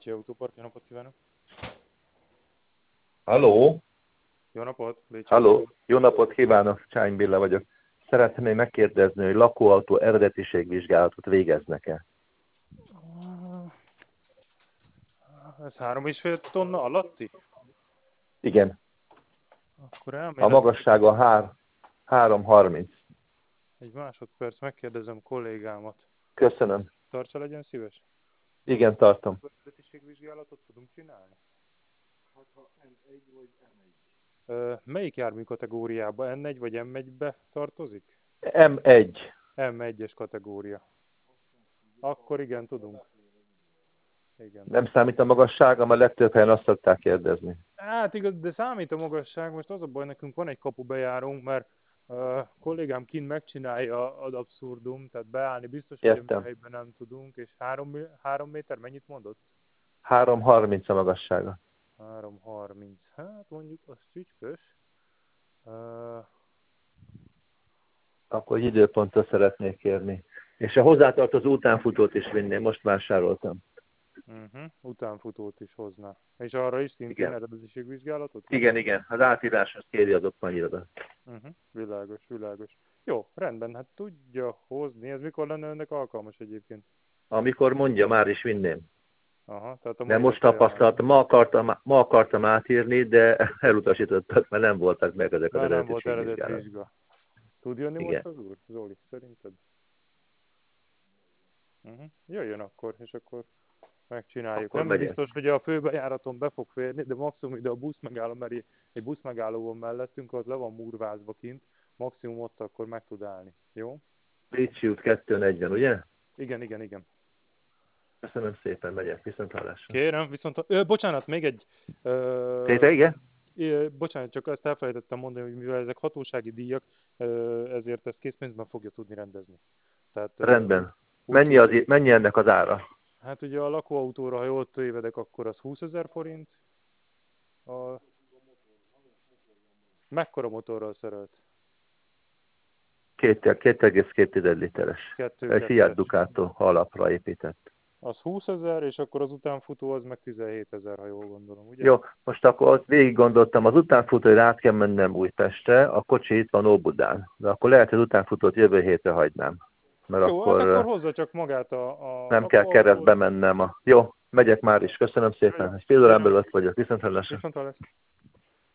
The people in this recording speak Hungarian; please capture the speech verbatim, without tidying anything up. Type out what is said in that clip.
Bécsi Autópark, jó napot kívánok! Halló? Jó napot, Bécsi Halló? Autópark. Jó napot kívánok, Csány Béla vagyok. Szeretném megkérdezni, hogy lakóautó eredetiségvizsgálatot végeznek-e? Ez három és fél tonna alatti? Igen. Akkor A elmélet... magassága hár, három harminc. Egy másodperc, megkérdezem kollégámat. Köszönöm. Tartsa, legyen szíves. Igen, tartom. Eredetiségvizsgálatot tudunk csinálni? Ö, melyik jármű kategóriába? en egy vagy em egybe tartozik? em egy. em egyes kategória. Akkor igen, tudunk. Igen. Nem számít a magassága, mert legtöbb helyen azt szokták kérdezni. Hát igaz, de számít a magasság. Most az a baj, nekünk van egy kapubejárónk, mert uh, kollégám kint megcsinálja ad abszurdum, tehát beállni biztos, hogy a Értem. helyben nem tudunk, és három, három méter mennyit mondott? három harminc a magassága. három harminc. Hát mondjuk az csücskös. Uh, Akkor egy időpontot szeretnék kérni. És a hozzátartozó utánfutót is vinném, most vásároltam. uh-huh. Utánfutót is hozna. És arra is szintén eredetiségvizsgálatot? Igen, igen. Az átíráshoz kéri az okmányiroda. Uh-huh. Világos, világos. Jó, rendben, hát tudja hozni. Ez mikor lenne önnek alkalmas egyébként? Amikor mondja, már is vinném. Aha, tehát a De most tapasztaltam, ma akartam, ma akartam átírni, de elutasítottak, mert nem voltak meg ezek az már nem volt eredetiségvizsgálatok. eredet vizsga. Tud jönni Igen. most az úr? Zoli, szerinted? Uh-huh. Jöjjön akkor, és akkor megcsináljuk. Akkor Nem megyek. biztos, hogy a főbejáraton be fog férni, de maximum ide a buszmegálló, mert egy buszmegálló van mellettünk, az le van murvázva kint, maximum ott akkor meg tud állni. Jó? Bécsi út kettőnegyven, ugye? Igen, igen, igen. Köszönöm szépen, megyek. Viszonthallásra. Kérem, viszont... Ö, bocsánat, még egy... Ö, Téte, igen? ö, bocsánat, csak ezt elfelejtettem mondani, hogy mivel ezek hatósági díjak, ö, ezért ezt készpénzben fogja tudni rendezni. Tehát, Rendben. Ö, Mennyi, az, mennyi ennek az ára? Hát ugye a lakóautóra, ha jól tévedek, akkor az húszezer forint. A... Mekkora motorral szerelt? két egész két literes. Egy Fiat Ducato alapra épített. Az húszezer, és akkor az utánfutó az meg tizenhétezer, ha jól gondolom, ugye? Jó, most akkor végig gondoltam, az utánfutóra át kell mennem Újpestre, a kocsi itt van Óbudán. De akkor lehet, hogy az utánfutót jövő hétre hagynám. Mert Jó, akkor, hát akkor hozza csak magát a... a nem kell keresztbe mennem. A... Jó, megyek már is. Köszönöm szépen. Egy fél órán belül ott vagyok. Viszontlátásra. Viszontlátásra.